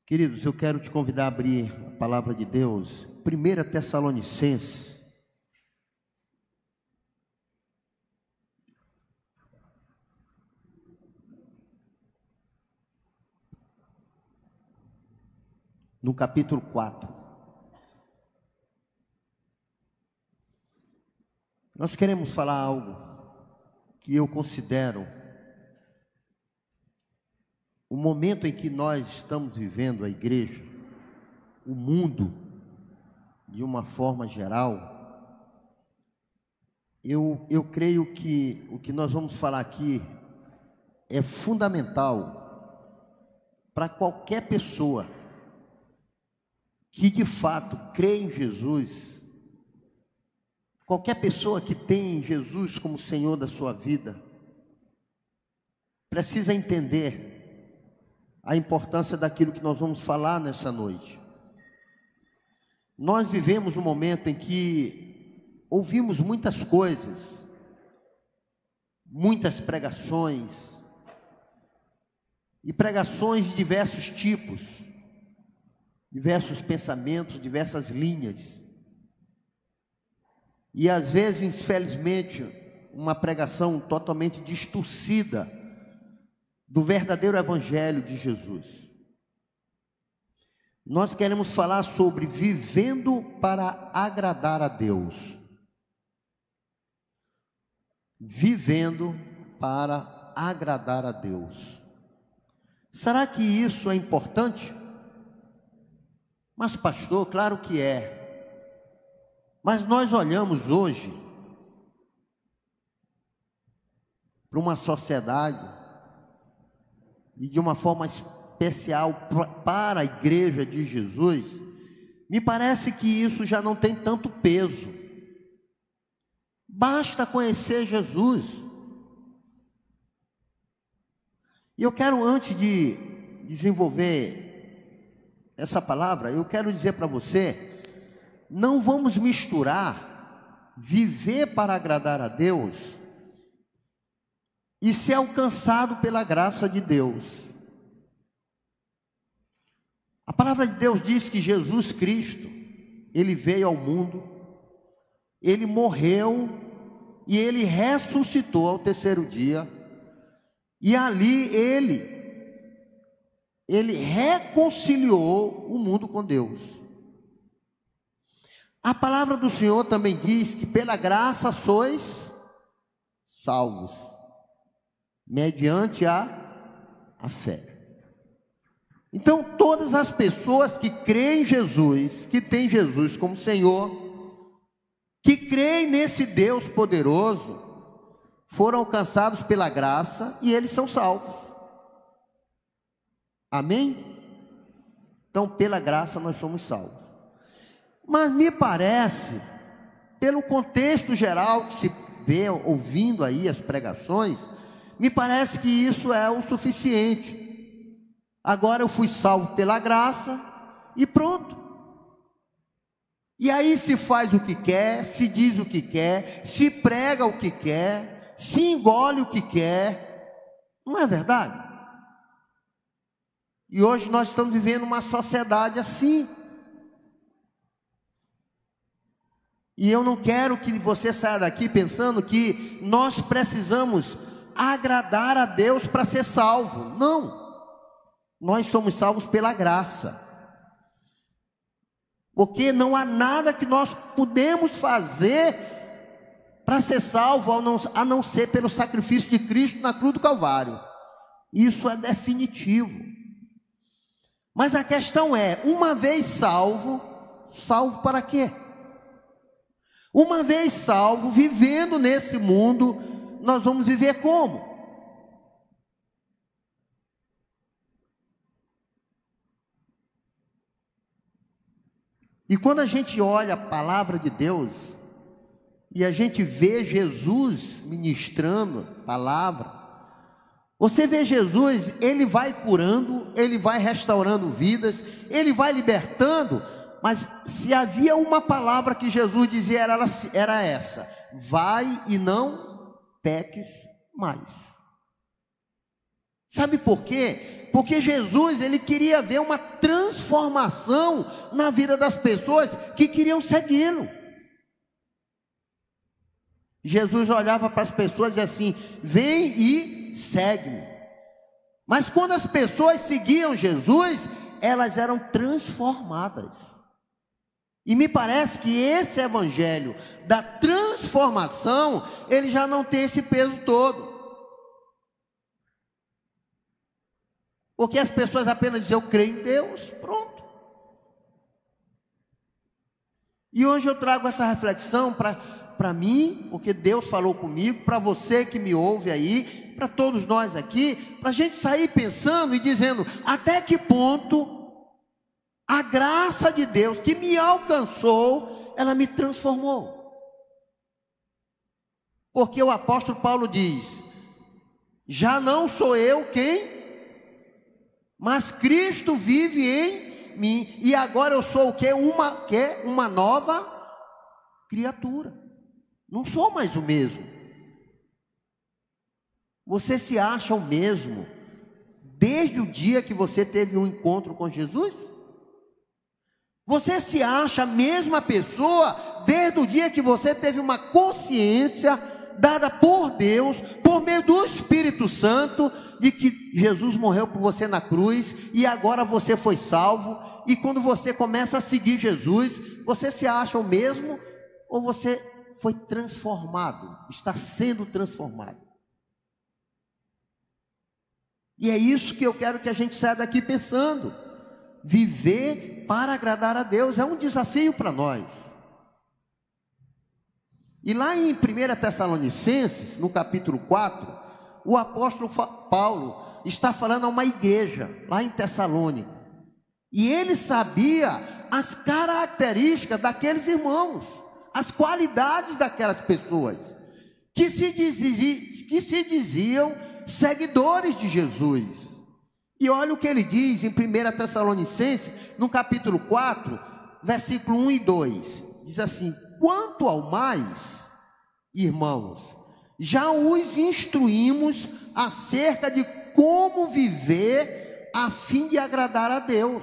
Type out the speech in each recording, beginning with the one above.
Queridos, eu quero te convidar a abrir a palavra de Deus, 1 Tessalonicenses, no capítulo 4. Nós queremos falar algo que eu considero o momento em que nós estamos vivendo, a igreja, o mundo, de uma forma geral. Eu creio que o que nós vamos falar aqui é fundamental para qualquer pessoa que de fato crê em Jesus, qualquer pessoa que tem Jesus como Senhor da sua vida, precisa entender a importância daquilo que nós vamos falar nessa noite. Nós vivemos um momento em que ouvimos muitas coisas, muitas pregações, e pregações de diversos tipos, diversos pensamentos, diversas linhas. E às vezes, infelizmente, uma pregação totalmente distorcida do verdadeiro Evangelho de Jesus. Nós queremos falar sobre vivendo para agradar a Deus. Vivendo para agradar a Deus. Será que isso é importante? Mas pastor, claro que é. Mas nós olhamos hoje para uma sociedade, e de uma forma especial para a igreja de Jesus, me parece que isso já não tem tanto peso. Basta conhecer Jesus. E eu quero, antes de desenvolver essa palavra, eu quero dizer para você, não vamos misturar viver para agradar a Deus e ser alcançado pela graça de Deus. A palavra de Deus diz que Jesus Cristo, Ele veio ao mundo, Ele morreu e Ele ressuscitou ao terceiro dia, e ali Ele reconciliou o mundo com Deus. A palavra do Senhor também diz que pela graça sois salvos, mediante a fé. Então, todas as pessoas que creem em Jesus, que têm Jesus como Senhor, que creem nesse Deus poderoso, foram alcançados pela graça e eles são salvos. Amém? Então, pela graça nós somos salvos. Mas me parece, pelo contexto geral que se vê ouvindo aí as pregações, me parece que isso é o suficiente. Agora eu fui salvo pela graça e pronto. E aí se faz o que quer, se diz o que quer, se prega o que quer, se engole o que quer. Não é verdade? E hoje nós estamos vivendo uma sociedade assim. E eu não quero que você saia daqui pensando que nós precisamos agradar a Deus para ser salvo. Não. Nós somos salvos pela graça. Porque não há nada que nós podemos fazer para ser salvo a não ser pelo sacrifício de Cristo na cruz do Calvário. Isso é definitivo. Mas a questão é, uma vez salvo, salvo para quê? Uma vez salvo, vivendo nesse mundo, nós vamos viver como? E quando a gente olha a palavra de Deus, e a gente vê Jesus ministrando a palavra, você vê Jesus, Ele vai curando, Ele vai restaurando vidas, Ele vai libertando, mas se havia uma palavra que Jesus dizia, era essa: vai e não peques mais. Sabe por quê? Porque Jesus, ele queria ver uma transformação na vida das pessoas que queriam segui-lo. Jesus olhava para as pessoas e dizia assim: vem e segue-me. Mas quando as pessoas seguiam Jesus, elas eram transformadas. E me parece que esse evangelho da transformação, ele já não tem esse peso todo. Porque as pessoas apenas dizem: eu creio em Deus, pronto. E hoje eu trago essa reflexão para mim, porque Deus falou comigo, para você que me ouve aí, para todos nós aqui, para a gente sair pensando e dizendo: até que ponto a graça de Deus que me alcançou, ela me transformou. Porque o apóstolo Paulo diz: já não sou eu quem, mas Cristo vive em mim, e agora eu sou o quê? Uma nova criatura. Não sou mais o mesmo. Você se acha o mesmo desde o dia que você teve um encontro com Jesus? Você se acha a mesma pessoa desde o dia que você teve uma consciência dada por Deus, por meio do Espírito Santo, de que Jesus morreu por você na cruz e agora você foi salvo? E quando você começa a seguir Jesus, você se acha o mesmo ou você foi transformado, está sendo transformado? E é isso que eu quero que a gente saia daqui pensando. Viver para agradar a Deus é um desafio para nós. E lá em 1 Tessalonicenses, no capítulo 4, o apóstolo Paulo está falando a uma igreja lá em Tessalônica. E ele sabia as características daqueles irmãos, as qualidades daquelas pessoas que se diziam seguidores de Jesus. E olha o que ele diz em 1 Tessalonicenses, no capítulo 4, versículo 1 e 2. Diz assim: quanto ao mais, irmãos, já os instruímos acerca de como viver a fim de agradar a Deus.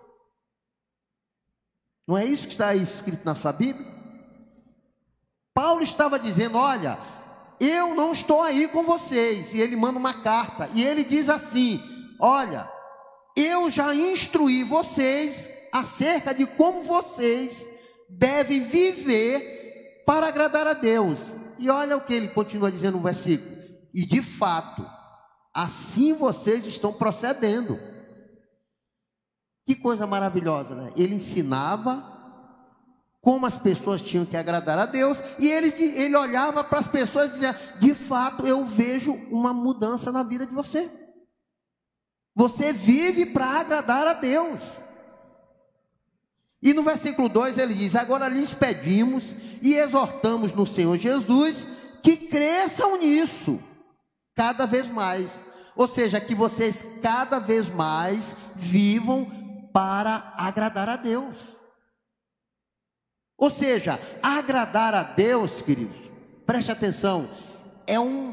Não é isso que está aí escrito na sua Bíblia? Paulo estava dizendo: olha, eu não estou aí com vocês. E ele manda uma carta, e ele diz assim: olha, eu já instruí vocês acerca de como vocês devem viver para agradar a Deus. E olha o que ele continua dizendo no versículo: e de fato, assim vocês estão procedendo. Que coisa maravilhosa, né? Ele ensinava como as pessoas tinham que agradar a Deus, e ele olhava para as pessoas e dizia: de fato, eu vejo uma mudança na vida de você. Você vive para agradar a Deus. E no versículo 2 ele diz: agora lhes pedimos e exortamos no Senhor Jesus que cresçam nisso cada vez mais. Ou seja, que vocês cada vez mais vivam para agradar a Deus. Ou seja, agradar a Deus, queridos, preste atenção, é um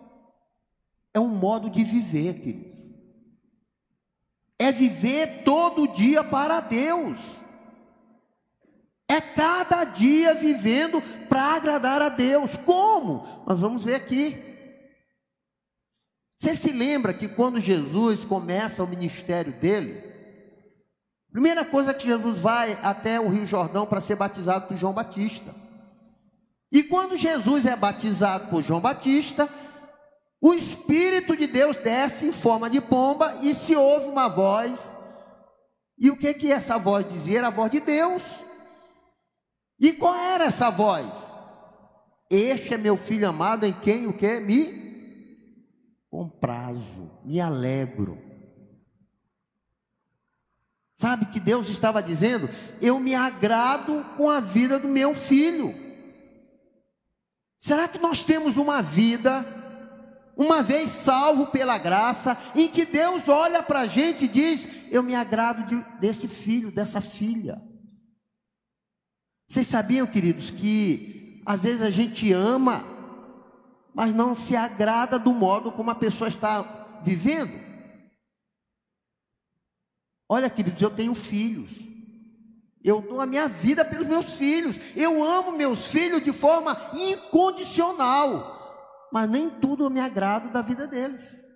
modo de viver, queridos. É viver todo dia para Deus. É cada dia vivendo para agradar a Deus. Como? Nós vamos ver aqui. Você se lembra que quando Jesus começa o ministério dele, primeira coisa que Jesus vai até o Rio Jordão para ser batizado por João Batista. E quando Jesus é batizado por João Batista, o Espírito de Deus desce em forma de pomba e se ouve uma voz. E o que essa voz dizia? Era a voz de Deus. E qual era essa voz? Este é meu filho amado, em quem o que? Me comprazo, me alegro. Sabe que Deus estava dizendo: eu me agrado com a vida do meu filho. Será que nós temos uma vida, uma vez salvo pela graça, em que Deus olha para a gente e diz: eu me agrado desse filho, dessa filha? Vocês sabiam, queridos, que às vezes a gente ama, mas não se agrada do modo como a pessoa está vivendo? Olha, queridos, eu tenho filhos. Eu dou a minha vida pelos meus filhos. Eu amo meus filhos de forma incondicional. Mas nem tudo eu me agrado da vida deles.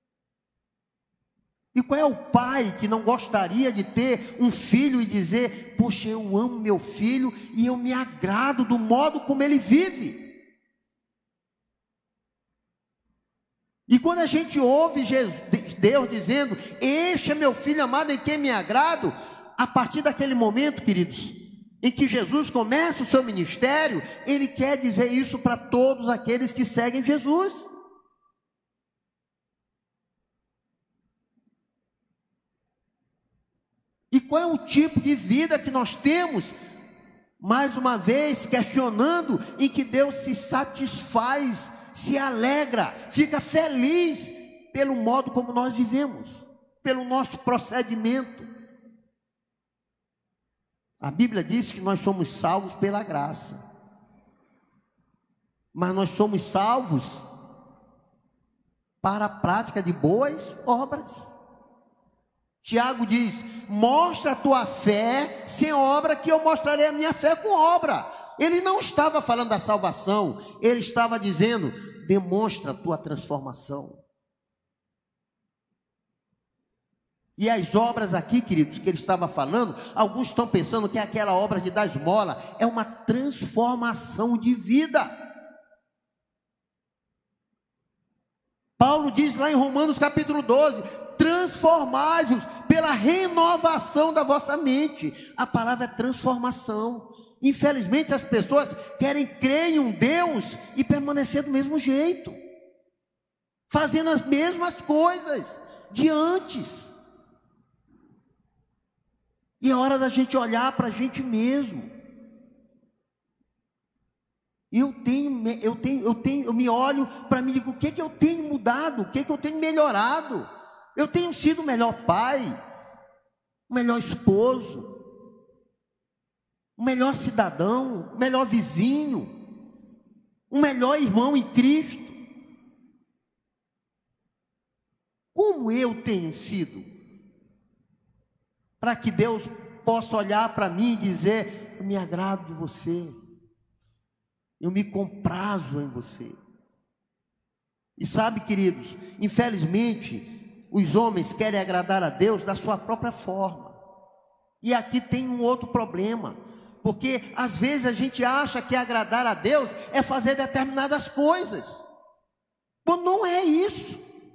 E qual é o pai que não gostaria de ter um filho e dizer: poxa, eu amo meu filho e eu me agrado do modo como ele vive? E quando a gente ouve Deus dizendo: este é meu filho amado em quem me agrado, a partir daquele momento, queridos, em que Jesus começa o seu ministério, ele quer dizer isso para todos aqueles que seguem Jesus. E qual é o tipo de vida que nós temos? Mais uma vez, questionando, em que Deus se satisfaz, se alegra, fica feliz pelo modo como nós vivemos, pelo nosso procedimento. A Bíblia diz que nós somos salvos pela graça, mas nós somos salvos para a prática de boas obras. Tiago diz: mostra a tua fé sem obra, que eu mostrarei a minha fé com obra. Ele não estava falando da salvação, ele estava dizendo: demonstra a tua transformação. E as obras aqui, queridos, que ele estava falando, alguns estão pensando que é aquela obra de dar esmola, é uma transformação de vida. Paulo diz lá em Romanos capítulo 12: transformai-vos pela renovação da vossa mente. A palavra é transformação. Infelizmente as pessoas querem crer em um Deus e permanecer do mesmo jeito, fazendo as mesmas coisas de antes. E é hora da gente olhar para a gente mesmo. Eu me olho para mim e digo: o que eu tenho mudado? O que eu tenho melhorado? Eu tenho sido o melhor pai, o melhor esposo, o melhor cidadão, o melhor vizinho, o melhor irmão em Cristo. Como eu tenho sido? Para que Deus possa olhar para mim e dizer: eu me agrado de você, eu me comprazo em você. E sabe, queridos, infelizmente os homens querem agradar a Deus da sua própria forma. E aqui tem um outro problema, porque às vezes a gente acha que agradar a Deus é fazer determinadas coisas. Bom, não é isso.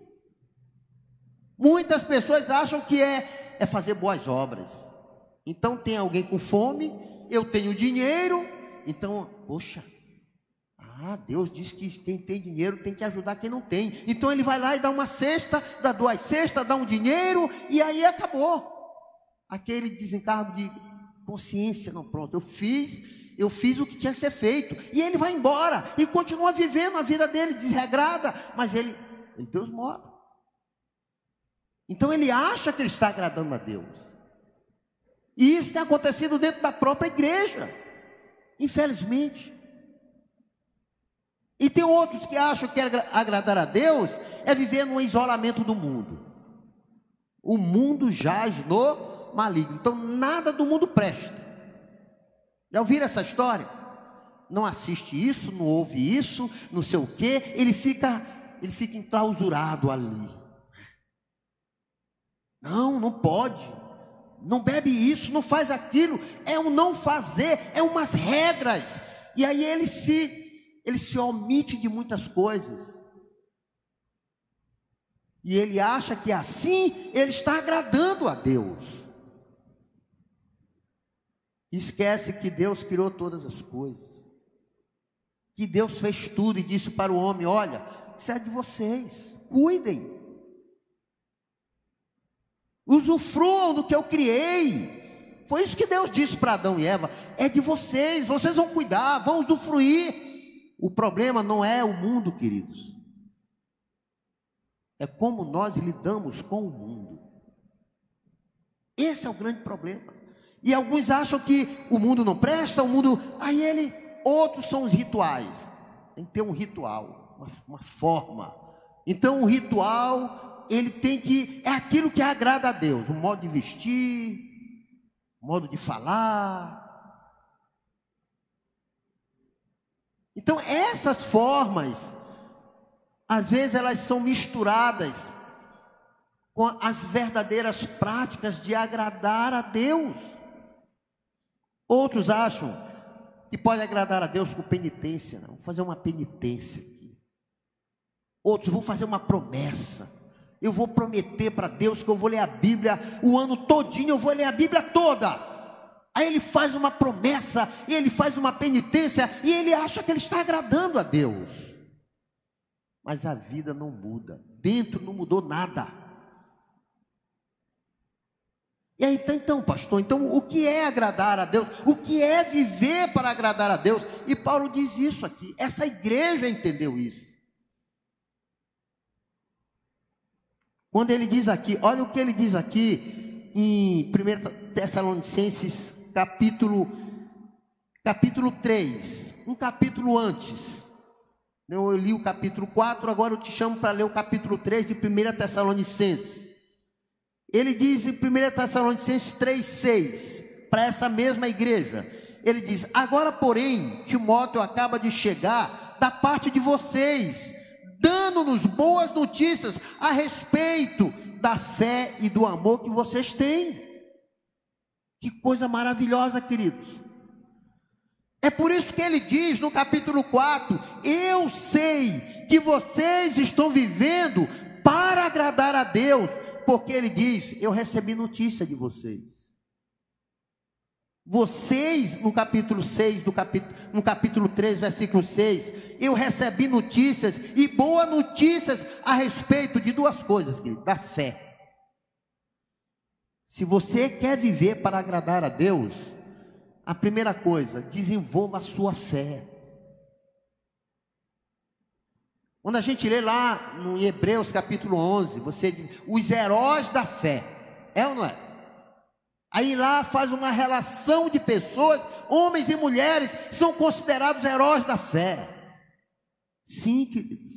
Muitas pessoas acham que é fazer boas obras. Então tem alguém com fome, eu tenho dinheiro, então, poxa, Deus diz que quem tem dinheiro tem que ajudar quem não tem. Então ele vai lá e dá uma cesta, dá 2 cestas, dá um dinheiro, e aí acabou. Aquele desencargo de consciência: não, pronto, eu fiz o que tinha que ser feito. E ele vai embora e continua vivendo a vida dele desregrada, mas Deus mora. Então ele acha que ele está agradando a Deus. E isso tem acontecido dentro da própria igreja, infelizmente. E tem outros que acham que agradar a Deus é viver no isolamento do mundo. O mundo jaz no maligno, então nada do mundo presta. Já ouviram essa história? Não assiste isso, não ouve isso, não sei o quê, ele fica enclausurado ali. Não pode, não bebe isso, não faz aquilo, é um não fazer, é umas regras. E aí ele se omite de muitas coisas, e ele acha que assim ele está agradando a Deus. Esquece que Deus criou todas as coisas, que Deus fez tudo e disse para o homem: olha, isso é de vocês, cuidem, usufruam do que eu criei. Foi isso que Deus disse para Adão e Eva: é de vocês, vocês vão cuidar, vão usufruir. O problema não é o mundo, queridos, é como nós lidamos com o mundo. Esse é o grande problema. E alguns acham que o mundo não presta, outros são os rituais. Tem que ter um ritual, uma forma. Então o ritual ele tem que, é aquilo que agrada a Deus, o modo de vestir, o modo de falar. Então essas formas, às vezes elas são misturadas com as verdadeiras práticas de agradar a Deus. Outros acham que pode agradar a Deus com penitência. Não, vou fazer uma penitência aqui. Outros vão fazer uma promessa. Eu vou prometer para Deus que eu vou ler a Bíblia o ano todinho, eu vou ler a Bíblia toda. Aí ele faz uma promessa, e ele faz uma penitência, e ele acha que ele está agradando a Deus. Mas a vida não muda, dentro não mudou nada. E aí, então, pastor, então o que é agradar a Deus? O que é viver para agradar a Deus? E Paulo diz isso aqui, essa igreja entendeu isso. Quando ele diz aqui, olha o que ele diz aqui em 1 Tessalonicenses capítulo 3, um capítulo antes. Eu li o capítulo 4, agora eu te chamo para ler o capítulo 3 de 1 Tessalonicenses. Ele diz em 1 Tessalonicenses 3,6, para essa mesma igreja, ele diz: agora porém, Timóteo acaba de chegar da parte de vocês, dando-nos boas notícias a respeito da fé e do amor que vocês têm. Que coisa maravilhosa, queridos. É por isso que ele diz no capítulo 4, eu sei que vocês estão vivendo para agradar a Deus, porque ele diz, eu recebi notícia de vocês. Vocês, no capítulo 6, no capítulo 3, versículo 6, eu recebi notícias, e boas notícias a respeito de duas coisas, querido, da fé. Se você quer viver para agradar a Deus, a primeira coisa, desenvolva a sua fé. Quando a gente lê lá no Hebreus capítulo 11, você diz, os heróis da fé, é ou não é? Aí lá faz uma relação de pessoas, homens e mulheres, que são considerados heróis da fé. Sim, queridos.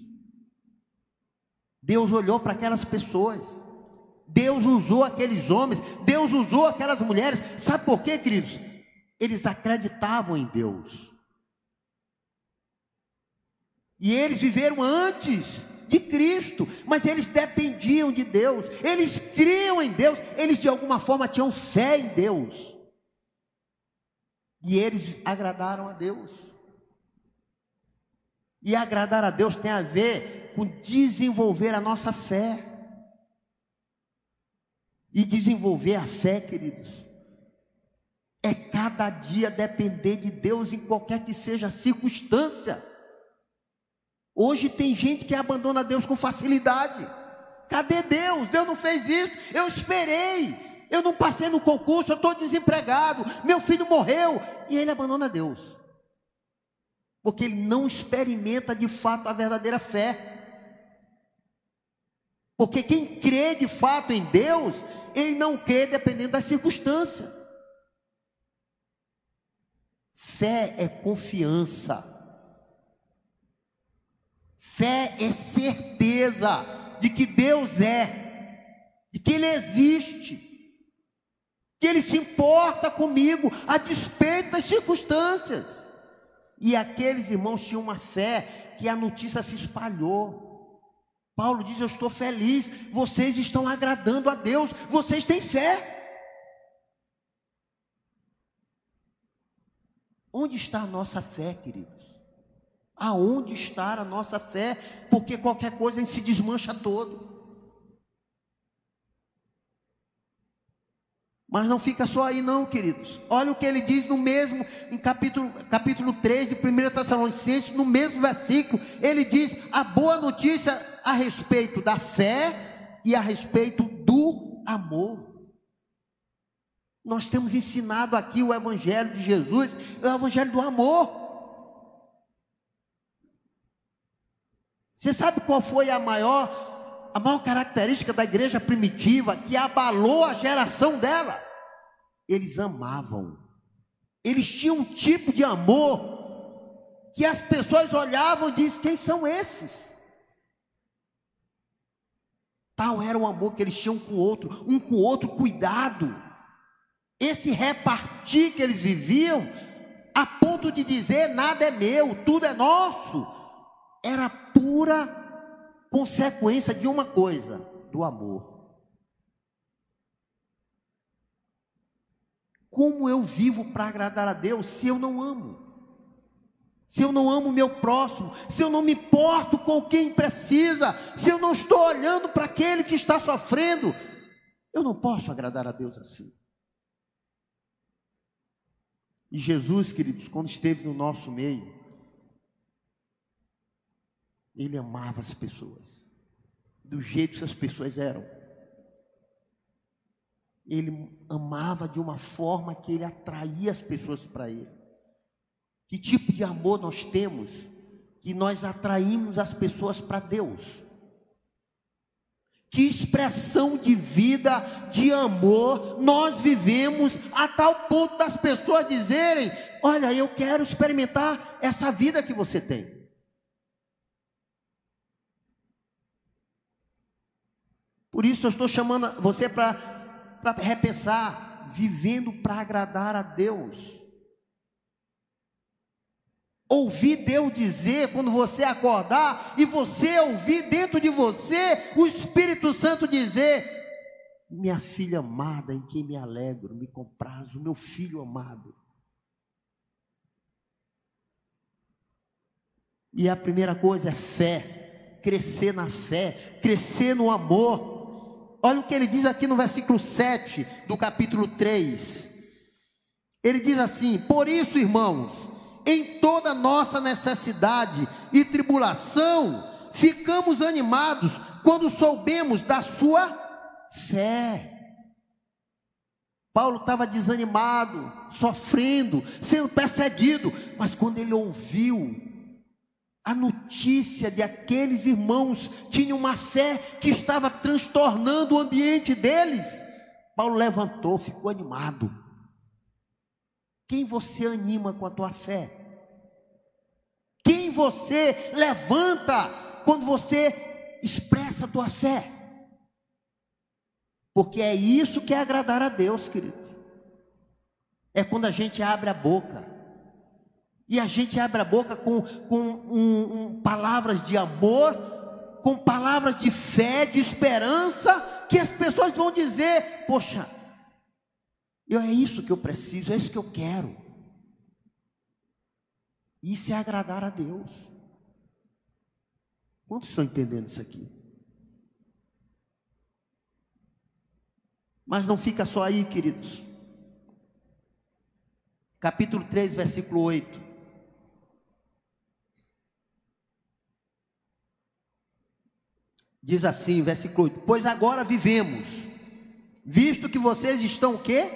Deus olhou para aquelas pessoas. Deus usou aqueles homens, Deus usou aquelas mulheres. Sabe por quê, queridos? Eles acreditavam em Deus. E eles viveram antes de Cristo, mas eles dependiam de Deus, eles criam em Deus, eles de alguma forma tinham fé em Deus, e eles agradaram a Deus. E agradar a Deus tem a ver com desenvolver a nossa fé. E desenvolver a fé, queridos, é cada dia depender de Deus em qualquer que seja a circunstância. Hoje tem gente que abandona Deus com facilidade. Cadê Deus? Deus não fez isso. Eu esperei, eu não passei no concurso, eu estou desempregado, meu filho morreu. E ele abandona Deus, porque ele não experimenta de fato a verdadeira fé. Porque quem crê de fato em Deus, ele não crê dependendo da circunstância. Fé é confiança. Fé é certeza de que Deus é, de que Ele existe, que Ele se importa comigo, a despeito das circunstâncias. E aqueles irmãos tinham uma fé que a notícia se espalhou. Paulo diz, eu estou feliz, vocês estão agradando a Deus, vocês têm fé. Onde está a nossa fé, queridos? Aonde está a nossa fé? Porque qualquer coisa se desmancha todo. Mas não fica só aí não, queridos. Olha o que ele diz no mesmo, em capítulo 3 de 1 Tessalonicenses, no mesmo versículo, ele diz a boa notícia a respeito da fé e a respeito do amor. Nós temos ensinado aqui o evangelho de Jesus, o evangelho do amor. Você sabe qual foi a maior característica da igreja primitiva que abalou a geração dela? Eles amavam. Eles tinham um tipo de amor que as pessoas olhavam e diziam, quem são esses? Tal era o amor que eles tinham um com o outro, cuidado. Esse repartir que eles viviam, a ponto de dizer, nada é meu, tudo é nosso, era pura consequência de uma coisa, do amor. Como eu vivo para agradar a Deus se eu não amo? Se eu não amo o meu próximo, se eu não me importo com quem precisa, se eu não estou olhando para aquele que está sofrendo, eu não posso agradar a Deus assim. E Jesus, queridos, quando esteve no nosso meio, Ele amava as pessoas, do jeito que as pessoas eram. Ele amava de uma forma que Ele atraía as pessoas para Ele. Que tipo de amor nós temos, que nós atraímos as pessoas para Deus? Que expressão de vida, de amor nós vivemos a tal ponto das pessoas dizerem: olha, eu quero experimentar essa vida que você tem. Por isso eu estou chamando você para repensar, vivendo para agradar a Deus. Ouvir Deus dizer quando você acordar, e você ouvir dentro de você o Espírito Santo dizer: minha filha amada, em quem me alegro, me comprazo, meu filho amado. E a primeira coisa é fé, crescer na fé, crescer no amor. Olha o que ele diz aqui no versículo 7 do capítulo 3. Ele diz assim: por isso, irmãos, em toda nossa necessidade e tribulação, ficamos animados quando soubemos da sua fé. Paulo estava desanimado, sofrendo, sendo perseguido, mas quando ele ouviu a notícia de aqueles irmãos tinham uma fé que estava transtornando o ambiente deles, Paulo levantou, ficou animado. Quem você anima com a tua fé? Quem você levanta quando você expressa a tua fé? Porque é isso que é agradar a Deus, querido. É quando a gente abre a boca. E a gente abre a boca com palavras de amor, com palavras de fé, de esperança, que as pessoas vão dizer: poxa, é isso que eu preciso, é isso que eu quero. Isso é agradar a Deus. Quantos estão entendendo isso aqui? Mas não fica só aí, queridos. Capítulo 3, versículo 8. Diz assim, versículo 8: pois agora vivemos, visto que vocês estão o quê?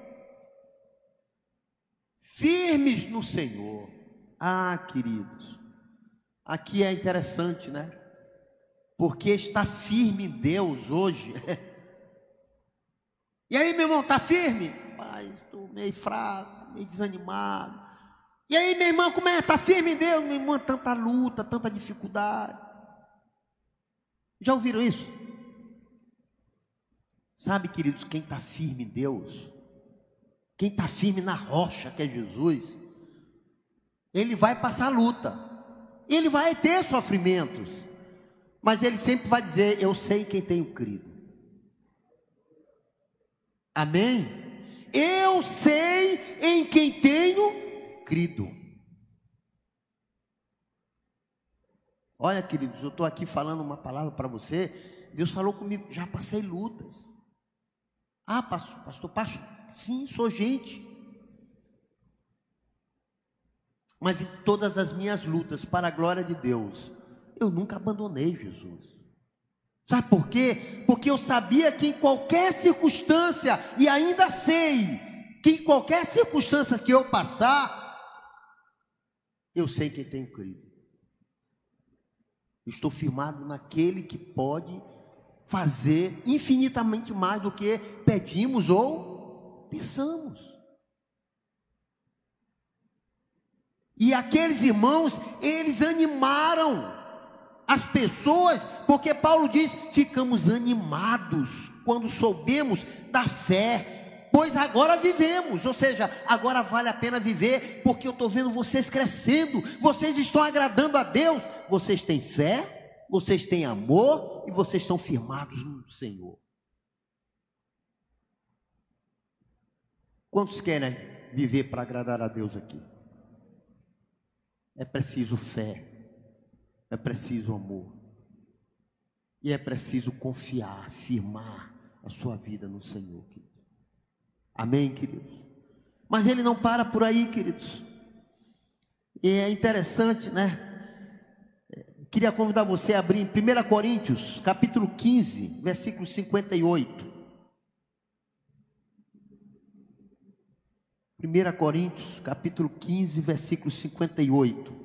Firmes no Senhor. Ah, queridos, aqui é interessante, né? Porque está firme em Deus hoje. E aí, meu irmão, está firme? Pai, estou meio fraco, meio desanimado. E aí, minha irmã, como é? Está firme em Deus? Minha irmã, tanta luta, tanta dificuldade. Já ouviram isso? Sabe, queridos, quem está firme em Deus, quem está firme na rocha que é Jesus, ele vai passar luta, ele vai ter sofrimentos, mas ele sempre vai dizer: eu sei em quem tenho crido. Amém? Eu sei em quem tenho crido. Olha, queridos, eu estou aqui falando uma palavra para você. Deus falou comigo: já passei lutas. Ah, pastor, sim, sou gente. Mas em todas as minhas lutas, para a glória de Deus, eu nunca abandonei Jesus. Sabe por quê? Porque eu sabia que em qualquer circunstância, e ainda sei, que em qualquer circunstância que eu passar, eu sei quem tenho crido. Estou firmado naquele que pode fazer infinitamente mais do que pedimos ou pensamos. E aqueles irmãos, eles animaram as pessoas, porque Paulo diz: ficamos animados quando soubemos da fé, pois agora vivemos. Ou seja, agora vale a pena viver, porque eu estou vendo vocês crescendo, vocês estão agradando a Deus, vocês têm fé, vocês têm amor e vocês estão firmados no Senhor. Quantos querem viver para agradar a Deus aqui? É preciso fé, é preciso amor, e é preciso confiar, firmar a sua vida no Senhor, queridos. Amém, queridos? Mas ele não para por aí, queridos. E é interessante, né? Queria convidar você a abrir em 1 Coríntios, capítulo 15, versículo 58. 1 Coríntios, capítulo 15, versículo 58.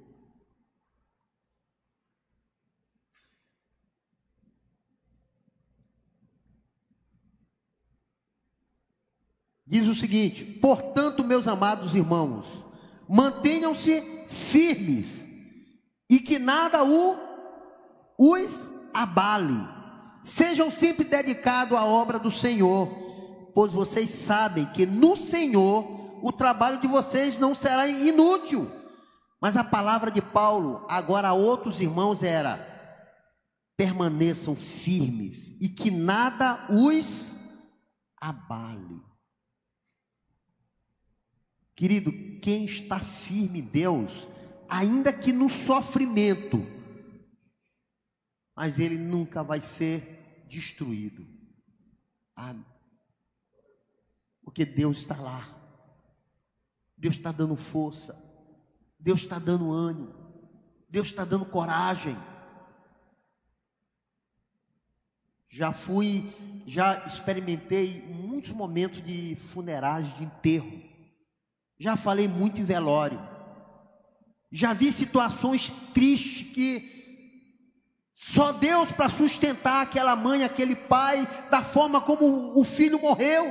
Diz o seguinte: portanto, meus amados irmãos, mantenham-se firmes e que nada os abale. Sejam sempre dedicados à obra do Senhor, pois vocês sabem que no Senhor o trabalho de vocês não será inútil. Mas a palavra de Paulo agora a outros irmãos era: permaneçam firmes e que nada os abale. Querido, quem está firme em Deus, ainda que no sofrimento, mas ele nunca vai ser destruído. Porque Deus está lá, Deus está dando força, Deus está dando ânimo, Deus está dando coragem. Já experimentei muitos momentos de funerais, de enterro. Já falei muito em velório. Já vi situações tristes que só Deus para sustentar aquela mãe, aquele pai, da forma como o filho morreu.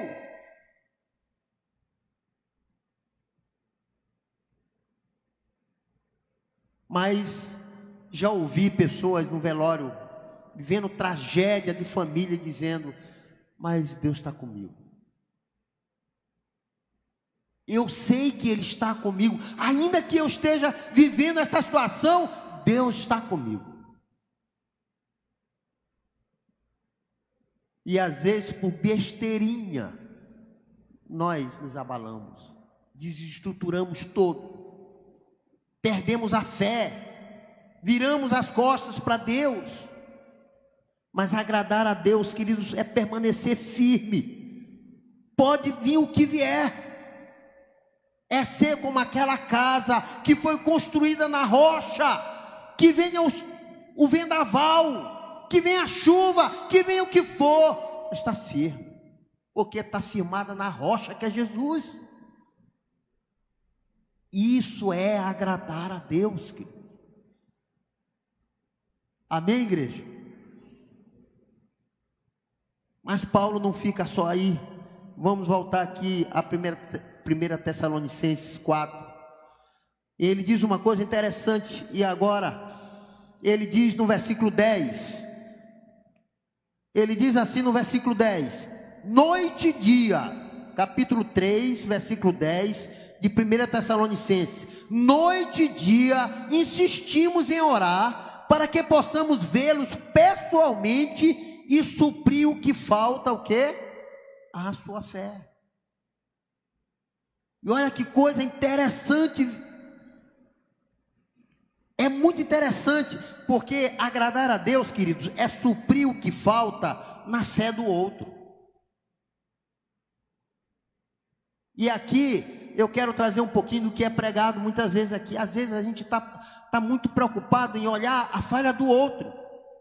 Mas já ouvi pessoas no velório vivendo tragédia de família, dizendo: mas Deus está comigo. Eu sei que Ele está comigo, ainda que eu esteja vivendo esta situação, Deus está comigo. E às vezes por besteirinha, nós nos abalamos, desestruturamos todo, perdemos a fé, viramos as costas para Deus. Mas agradar a Deus, queridos, é permanecer firme, pode vir o que vier. É ser como aquela casa que foi construída na rocha, que venha o vendaval, que venha a chuva, que venha o que for, está firme, porque está firmada na rocha que é Jesus. Isso é agradar a Deus, querido. Amém, igreja? Mas Paulo não fica só aí. Vamos voltar aqui a 1 Tessalonicenses 4, ele diz uma coisa interessante, e agora, ele diz no versículo 10, ele diz assim no versículo 10, noite e dia, capítulo 3, versículo 10, de 1 Tessalonicenses, noite e dia, insistimos em orar, para que possamos vê-los pessoalmente, e suprir o que falta, o quê? A sua fé. E olha que coisa interessante, é muito interessante, porque agradar a Deus, queridos, é suprir o que falta na fé do outro. E aqui eu quero trazer um pouquinho do que é pregado muitas vezes aqui. Às vezes a gente está muito preocupado em olhar a falha do outro,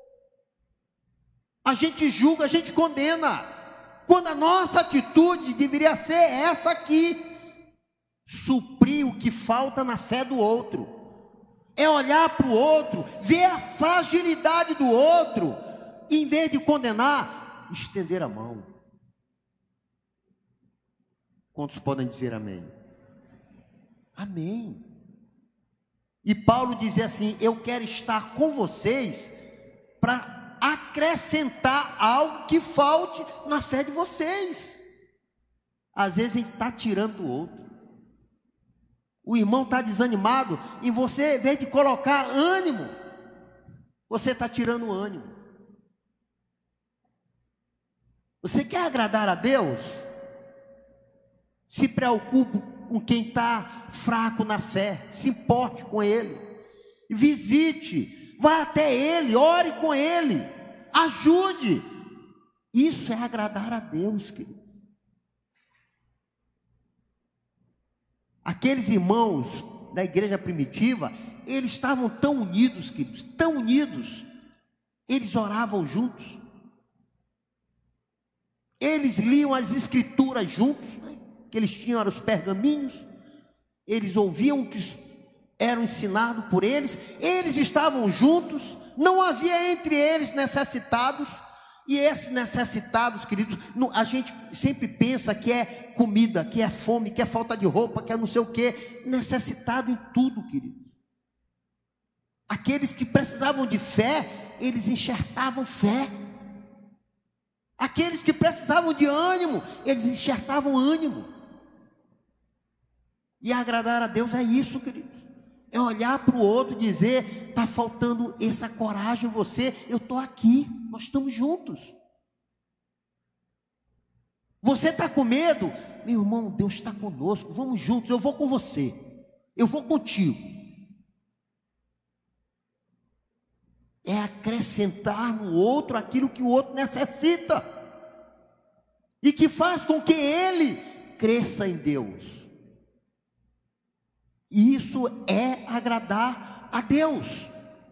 a gente julga, a gente condena, quando a nossa atitude deveria ser essa aqui: suprir o que falta na fé do outro, é olhar para o outro, ver a fragilidade do outro, e em vez de condenar, estender a mão. Quantos podem dizer amém? Amém. E Paulo dizia assim: eu quero estar com vocês para acrescentar algo que falte na fé de vocês. Às vezes a gente está tirando do outro. O irmão está desanimado e você, em vez de colocar ânimo, você está tirando o ânimo. Você quer agradar a Deus? Se preocupe com quem está fraco na fé, se importe com ele, visite, vá até ele, ore com ele, ajude. Isso é agradar a Deus, querido. Aqueles irmãos da igreja primitiva, eles estavam tão unidos, queridos, tão unidos, eles oravam juntos, eles liam as escrituras juntos, né? Que eles tinham os pergaminhos, eles ouviam o que eram ensinados por eles, eles estavam juntos, não havia entre eles necessitados. E esses necessitados, queridos, a gente sempre pensa que é comida, que é fome, que é falta de roupa, que é não sei o quê. Necessitado em tudo, querido. Aqueles que precisavam de fé, eles enxertavam fé. Aqueles que precisavam de ânimo, eles enxertavam ânimo. E agradar a Deus é isso, queridos. É olhar para o outro e dizer: está faltando essa coragem em você, eu estou aqui, nós estamos juntos. Você está com medo? Meu irmão, Deus está conosco, vamos juntos, eu vou com você, eu vou contigo. É acrescentar no outro aquilo que o outro necessita, e que faz com que ele cresça em Deus. E isso é agradar a Deus.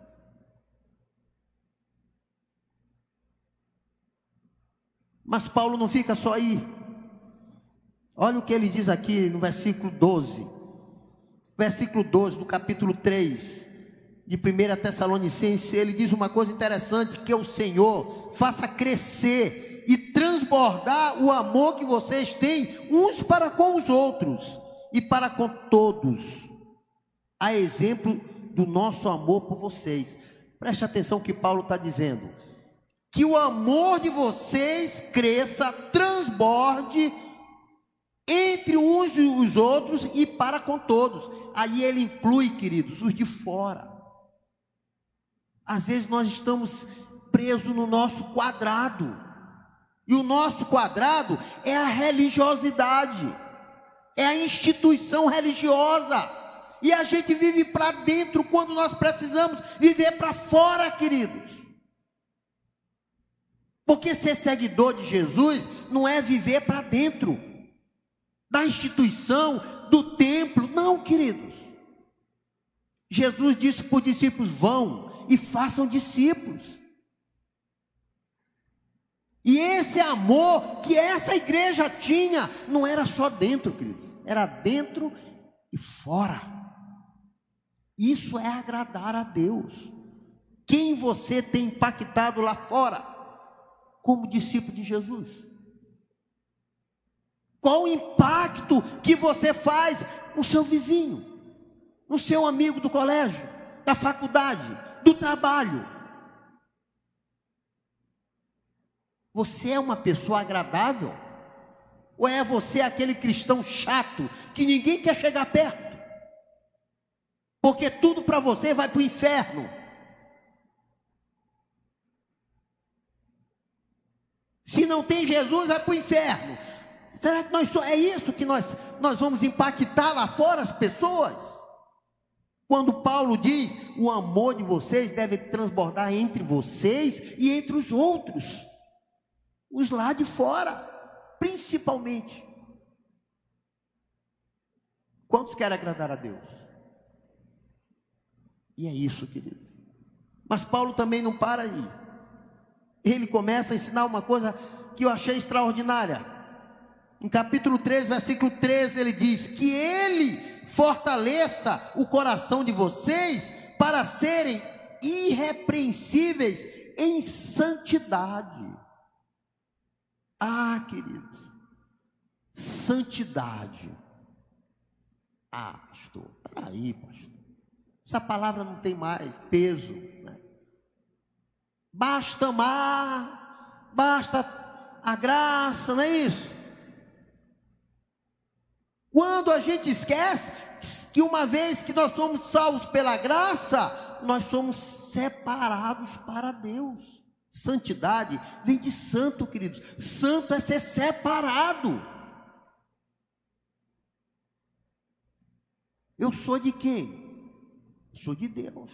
Mas Paulo não fica só aí. Olha o que ele diz aqui no versículo 12. Versículo 12 do capítulo 3 de 1 Tessalonicenses. Ele diz uma coisa interessante: que o Senhor faça crescer e transbordar o amor que vocês têm uns para com os outros e para com todos, a exemplo do nosso amor por vocês. Preste atenção que Paulo está dizendo: que o amor de vocês cresça, transborde entre uns e os outros e para com todos. Aí ele inclui, queridos, os de fora. Às vezes nós estamos presos no nosso quadrado, e o nosso quadrado é a religiosidade, é a instituição religiosa. E a gente vive para dentro quando nós precisamos viver para fora, queridos. Porque ser seguidor de Jesus não é viver para dentro da instituição, do templo. Não, queridos. Jesus disse para os discípulos: vão e façam discípulos. E esse amor que essa igreja tinha, não era só dentro, queridos, era dentro e fora. Isso é agradar a Deus. Quem você tem impactado lá fora como discípulo de Jesus? Qual o impacto que você faz no seu vizinho, no seu amigo do colégio, da faculdade, do trabalho? Você é uma pessoa agradável? Ou é você aquele cristão chato que ninguém quer chegar perto? Porque tudo para você vai para o inferno. Se não tem Jesus, vai para o inferno. Será que é isso que nós vamos impactar lá fora as pessoas? Quando Paulo diz: o amor de vocês deve transbordar entre vocês e entre os outros, os lá de fora, principalmente. Quantos querem agradar a Deus? E é isso, queridos. Mas Paulo também não para aí. Ele começa a ensinar uma coisa que eu achei extraordinária. Em capítulo 3, versículo 13, ele diz: que ele fortaleça o coração de vocês para serem irrepreensíveis em santidade. Ah, queridos, santidade. Ah, pastor, peraí, pastor, essa palavra não tem mais peso, né? basta amar, basta a graça, não é isso? Quando a gente esquece que uma vez que nós somos salvos pela graça, nós somos separados para Deus. Santidade vem de santo, queridos. Santo é ser separado. Eu sou de quem? Sou de Deus.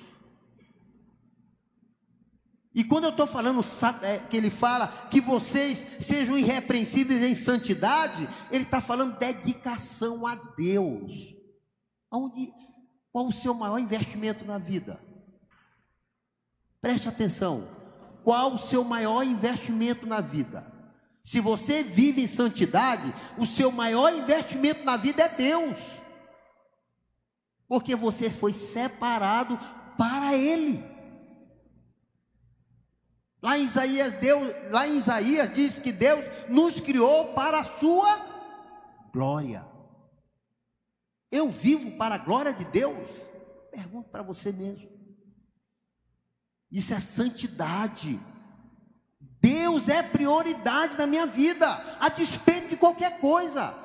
E quando eu estou falando que ele fala que vocês sejam irrepreensíveis em santidade, ele está falando dedicação a Deus. Qual o seu maior investimento na vida? Preste atenção. Qual o seu maior investimento na vida? Se você vive em santidade, o seu maior investimento na vida é Deus. Porque você foi separado para Ele. Lá em Isaías diz que Deus nos criou para a sua glória. Eu vivo para a glória de Deus? Pergunto para você mesmo. Isso é santidade. Deus é prioridade na minha vida, a despeito de qualquer coisa.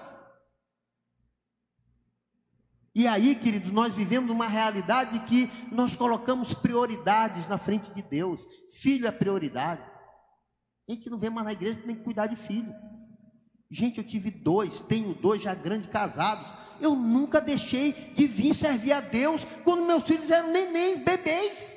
E aí, querido, nós vivemos uma realidade que nós colocamos prioridades na frente de Deus. Filho é prioridade. A gente não vem mais na igreja nem cuidar de filho. Gente, eu tive tenho dois já grandes casados. Eu nunca deixei de vir servir a Deus quando meus filhos eram neném, bebês.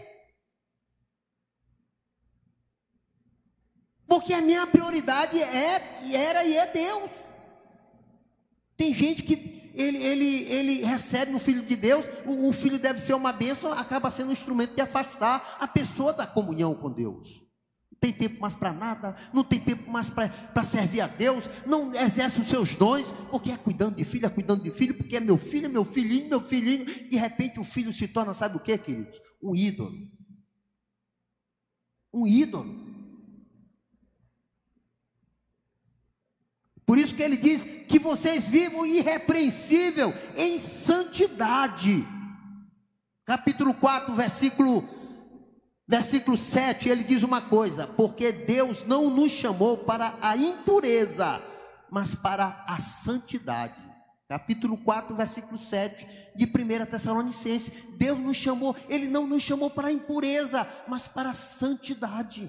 Porque a minha prioridade era e é Deus. Tem gente que ele recebe um filho de Deus, o filho deve ser uma bênção, acaba sendo um instrumento de afastar a pessoa da comunhão com Deus. Não tem tempo mais para nada, não tem tempo mais para servir a Deus, não exerce os seus dons, porque é cuidando de filho, porque é meu filhinho, de repente o filho se torna, sabe o que, queridos? Um ídolo. Um ídolo. Por isso que ele diz que vocês vivam irrepreensível em santidade. Capítulo 4, versículo 7, ele diz uma coisa: porque Deus não nos chamou para a impureza, mas para a santidade. Capítulo 4, versículo 7 de 1 Tessalonicenses. Deus nos chamou, Ele não nos chamou para a impureza, mas para a santidade.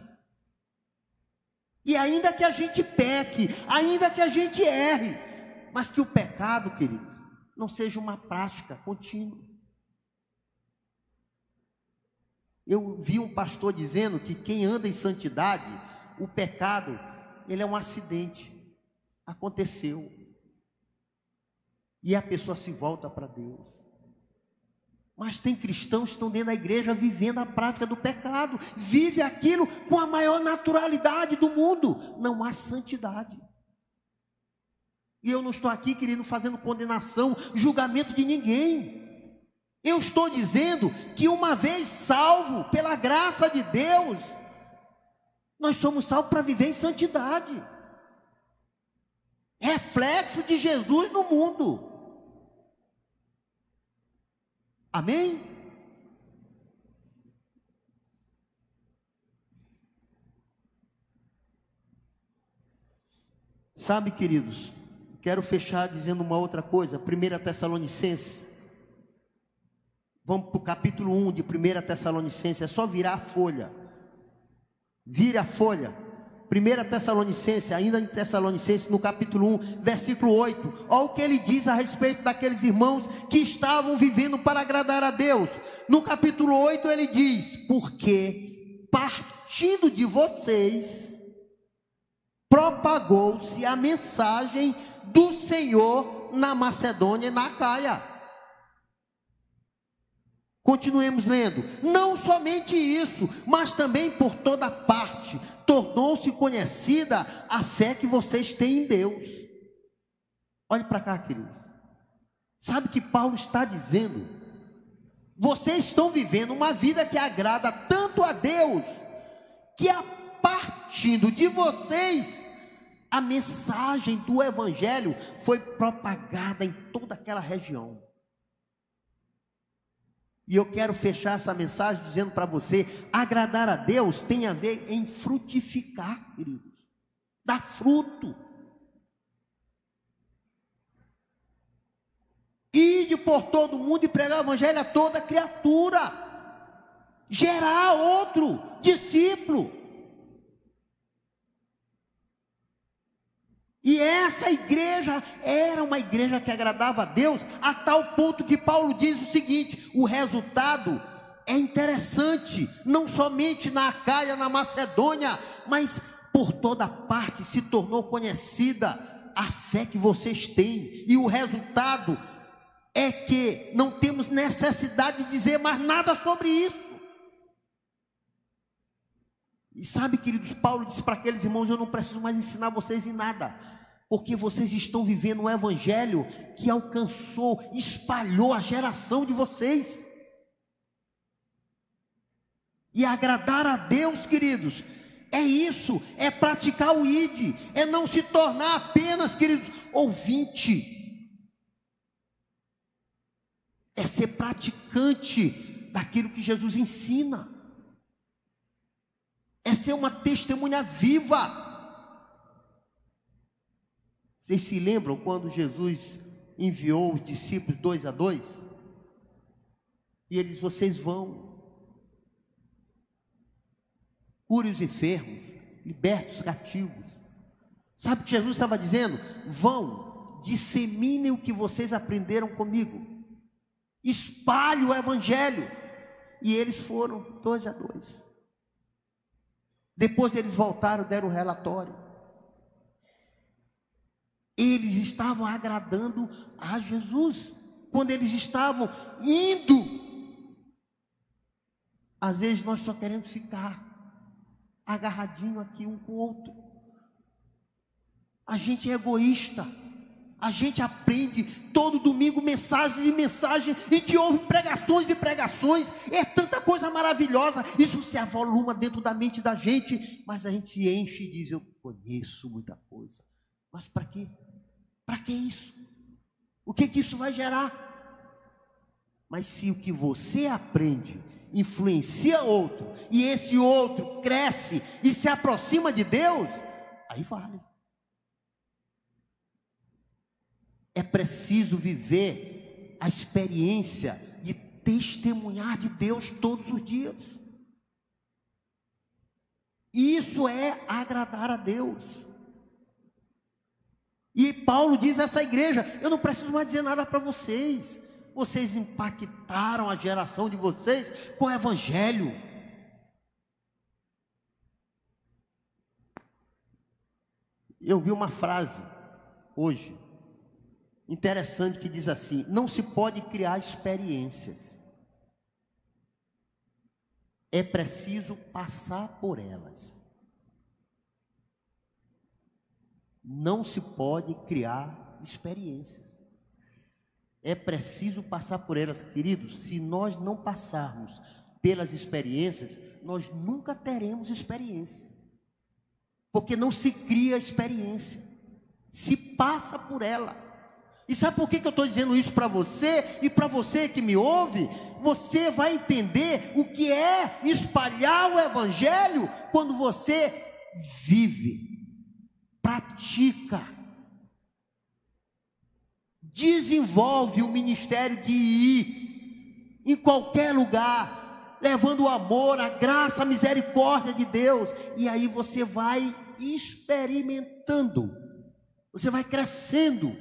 E ainda que a gente peque, ainda que a gente erre, mas que o pecado, querido, não seja uma prática contínua. Eu vi um pastor dizendo que quem anda em santidade, o pecado, ele é um acidente. Aconteceu. E a pessoa se volta para Deus. Mas tem cristãos que estão dentro da igreja vivendo a prática do pecado. Vive aquilo com a maior naturalidade do mundo. Não há santidade. E eu não estou aqui, querido, fazendo condenação, julgamento de ninguém. Eu estou dizendo que uma vez salvo pela graça de Deus, nós somos salvos para viver em santidade. Reflexo de Jesus no mundo. Amém? Sabe, queridos, quero fechar dizendo uma outra coisa. 1 Tessalonicenses. Vamos para o capítulo 1 de 1 Tessalonicenses. É só virar a folha. Vire a folha. 1 Tessalonicenses, ainda em Tessalonicenses, no capítulo 1, versículo 8. Olha o que ele diz a respeito daqueles irmãos que estavam vivendo para agradar a Deus. No capítulo 8 ele diz: porque partindo de vocês, propagou-se a mensagem do Senhor na Macedônia e na Acaia. Continuemos lendo. Não somente isso, mas também por toda parte tornou-se conhecida a fé que vocês têm em Deus. Olhe para cá, queridos. Sabe o que Paulo está dizendo? Vocês estão vivendo uma vida que agrada tanto a Deus, que a partindo de vocês, a mensagem do Evangelho foi propagada em toda aquela região. E eu quero fechar essa mensagem dizendo para você: agradar a Deus tem a ver em frutificar, queridos, dar fruto. Ide por todo mundo e pregar o evangelho a toda criatura, gerar outro discípulo. E essa igreja era uma igreja que agradava a Deus, a tal ponto que Paulo diz o seguinte: o resultado é interessante, não somente na Acaia, na Macedônia, mas por toda parte se tornou conhecida a fé que vocês têm, e o resultado é que não temos necessidade de dizer mais nada sobre isso. E sabe, queridos, Paulo disse para aqueles irmãos: eu não preciso mais ensinar vocês em nada, porque vocês estão vivendo um evangelho que alcançou, espalhou a geração de vocês. E agradar a Deus, queridos, é isso, é praticar o ID, é não se tornar apenas, queridos, ouvinte, é ser praticante daquilo que Jesus ensina, é ser uma testemunha viva. Vocês se lembram quando Jesus enviou os discípulos 2 a 2? E eles: vocês vão, cure os enfermos, liberte os cativos. Sabe o que Jesus estava dizendo? Vão, disseminem o que vocês aprenderam comigo, espalhe o evangelho. E eles foram 2 a 2. Depois eles voltaram, deram o relatório. Eles estavam agradando a Jesus quando eles estavam indo. Às vezes nós só queremos ficar agarradinho aqui um com o outro. A gente é egoísta. A gente aprende todo domingo mensagens e mensagens, e que ouve pregações e pregações. É tanta coisa maravilhosa. Isso se avoluma dentro da mente da gente, mas a gente se enche e diz: eu conheço muita coisa. Mas para quê? Para que isso? O que isso vai gerar? Mas se o que você aprende influencia outro, e esse outro cresce e se aproxima de Deus, aí vale. É preciso viver a experiência de testemunhar de Deus todos os dias. Isso é agradar a Deus. E Paulo diz a essa igreja: eu não preciso mais dizer nada para vocês. Vocês impactaram a geração de vocês com o evangelho. Eu vi uma frase hoje interessante que diz assim: não se pode criar experiências, é preciso passar por elas. Não se pode criar experiências, é preciso passar por elas. Queridos, se nós não passarmos pelas experiências, nós nunca teremos experiência, porque não se cria experiência, se passa por ela. E sabe por que eu estou dizendo isso para você, e para você que me ouve? Você vai entender o que é espalhar o evangelho quando você vive, pratica, desenvolve o ministério de ir em qualquer lugar, levando o amor, a graça, a misericórdia de Deus. E aí você vai experimentando, você vai crescendo.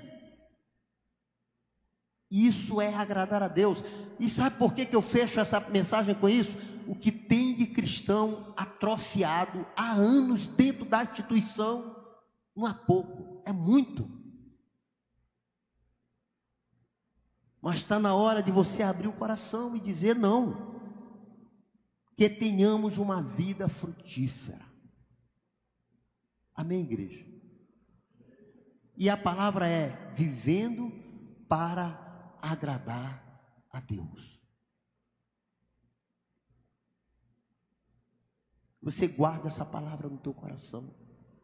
Isso é agradar a Deus. E sabe por que eu fecho essa mensagem com isso? O que tem de cristão atrofiado há anos dentro da instituição não é pouco, é muito. Mas está na hora de você abrir o coração e dizer não, que tenhamos uma vida frutífera. Amém, igreja? E a palavra é vivendo para agradar a Deus. Você guarda essa palavra no teu coração.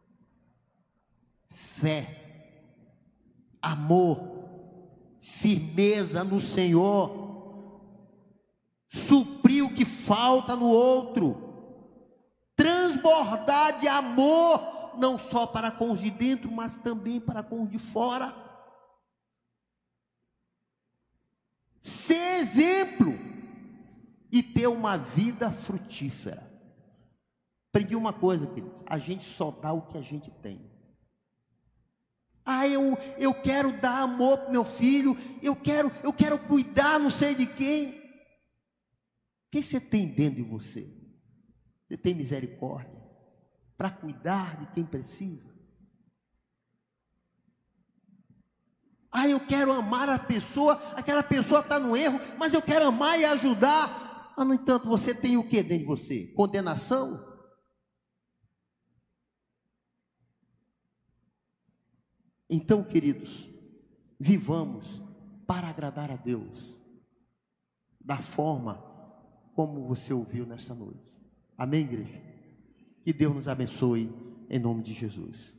Fé, amor, firmeza no Senhor. suprir o que falta no outro, transbordar de amor, não só para com os de dentro, mas também para com os de fora. Ser exemplo e ter uma vida frutífera. Aprendi uma coisa, querido: a gente só dá o que a gente tem. Eu quero dar amor para meu filho, eu quero cuidar não sei de quem. Quem você tem dentro de você? Você tem misericórdia para cuidar de quem precisa? Eu quero amar a pessoa, aquela pessoa está no erro, mas eu quero amar e ajudar. No entanto, você tem o que dentro de você? Condenação? Então, queridos, vivamos para agradar a Deus, da forma como você ouviu nesta noite. Amém, igreja? Que Deus nos abençoe, em nome de Jesus.